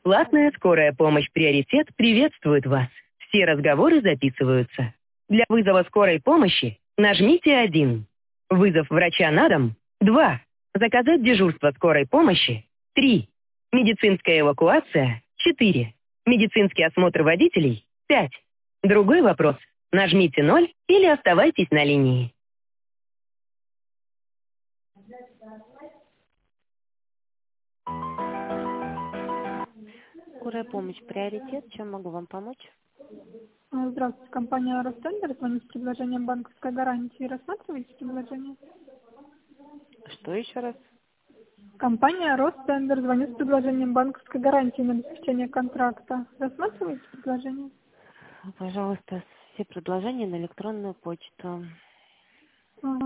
Платная скорая помощь «Приоритет» приветствует вас. Все разговоры записываются. Для вызова скорой помощи нажмите 1. Вызов врача на дом – 2. Заказать дежурство скорой помощи – 3. Медицинская эвакуация – 4. Медицинский осмотр водителей – 5. Другой вопрос – нажмите 0 или оставайтесь на линии. Скорая помощь «Приоритет». Чем могу вам помочь? Здравствуйте, компания «Ростендер». Звоню с предложением банковской гарантии. Рассматриваете предложение? Что еще раз? Компания «Ростендер». Звоню с предложением банковской гарантии на обеспечение контракта. Рассматриваете предложение? Пожалуйста, все предложения на электронную почту.